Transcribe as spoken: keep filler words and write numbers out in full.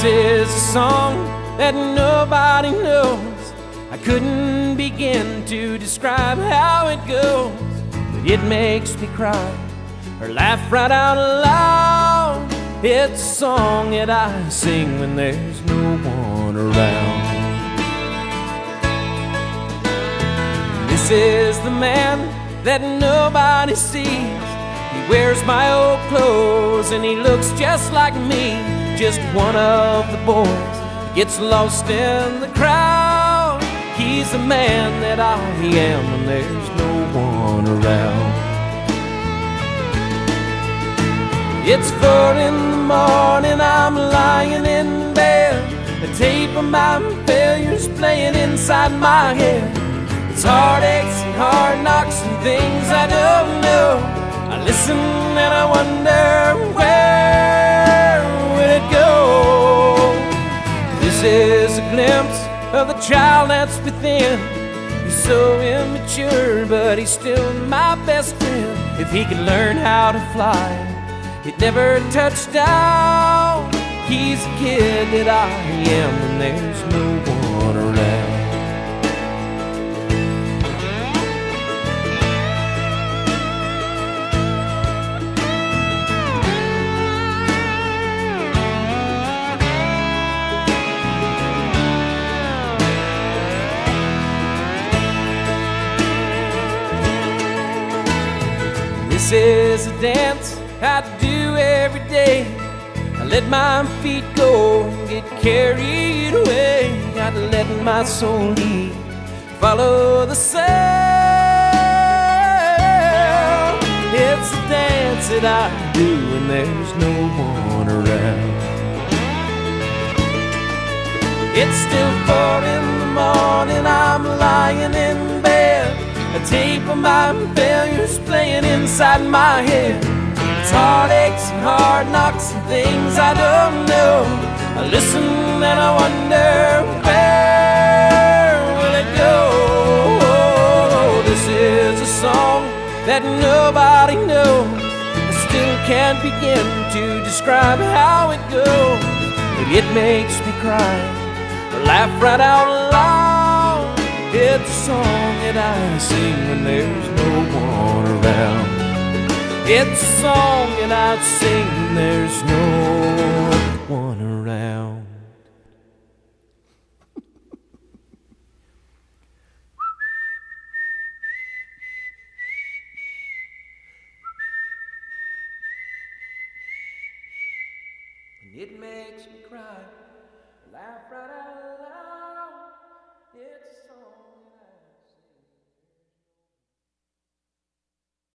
This is a song that nobody knows. I couldn't begin to describe how it goes, but it makes me cry or laugh right out loud. It's a song that I sing when there's no one around. This is the man that nobody sees. He wears my old clothes and he looks just like me. Just one of the boys that gets lost in the crowd. He's the man that I am when there's no one around. It's four in the morning, I'm lying in bed. The tape of my failures playing inside my head. It's heartaches and hard knocks and things I don't know. I listen and I wonder, where will it go? This is a glimpse of the child that's within. He's so immature, but he's still my best friend. If he could learn how to fly, he'd never touch down. He's the kid that I am when there's no one around. This is a dance I do every day. I let my feet go and get carried away. I'd let my soul lead, follow the sound. It's a dance that I do when there's no one around. It's still four in the morning, I'm lying in bed. A tape of my failures playing inside my head. It's heartaches and hard knocks and things I don't know. I listen and I wonder, where will it go? This is a song that nobody knows. I still can't begin to describe how it goes, but it makes me cry or laugh right out loud. It's a song that I sing when there's no one around. It's a song that I sing when there's no one around. And it makes me cry, laugh right out loud. It's